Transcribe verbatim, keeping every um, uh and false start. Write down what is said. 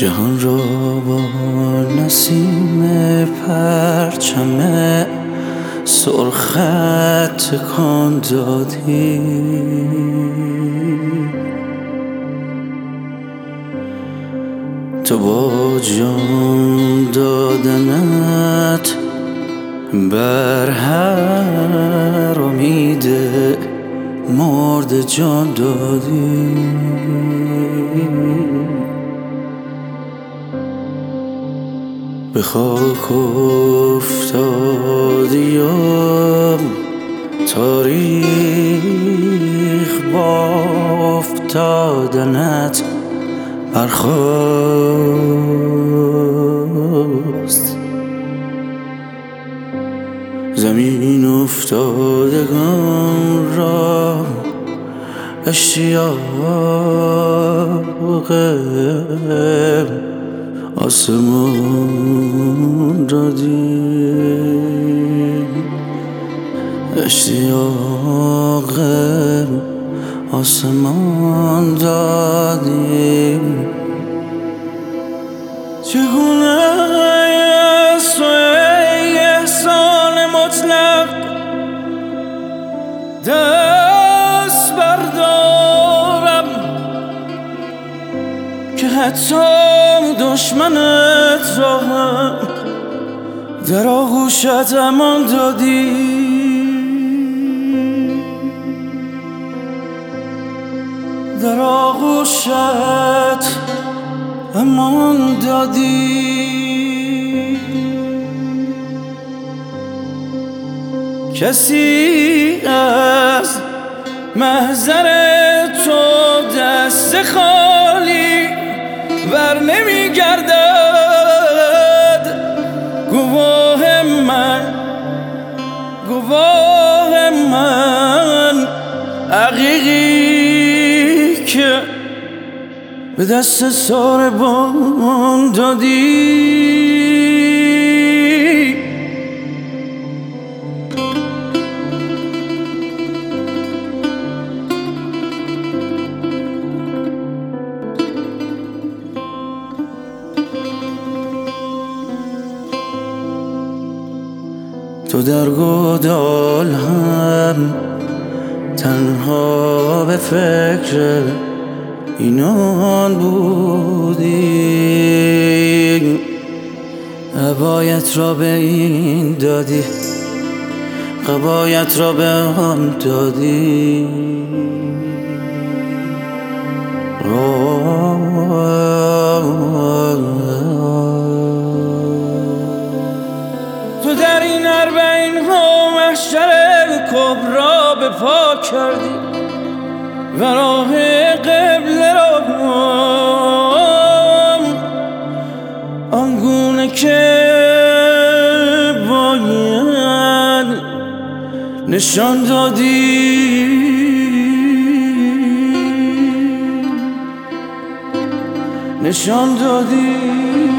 جهان را با نسیم پرچم سرخت تکان دادی. تو با جان دادنت بر هر امید مرد جان دادی. به خاک افتادی و تاریخ با افتادنت برخاست. زمین افتادگان را اشتیاق آسمان دادی. اشتیاق آسمان دادی. چگونه است تو ای احسان مطلق دست بردارم که حتی دشمنت را هم در آغوشت امان دادی. در آغوشت امان دادی. کسی از محضر تو دست خالی بر نمی گردد. گواه من گواه من عقیقی که به دست ساربان دادی. تو در گودال هم تنها به فکر اینان بودی. عبایت را به این دادی، قبایت را به آن دادی. تو در این اربعین ها محشر کبرا به پا کردی و راه قبله را آنگونه که باید نشان دادی. نشان دادی.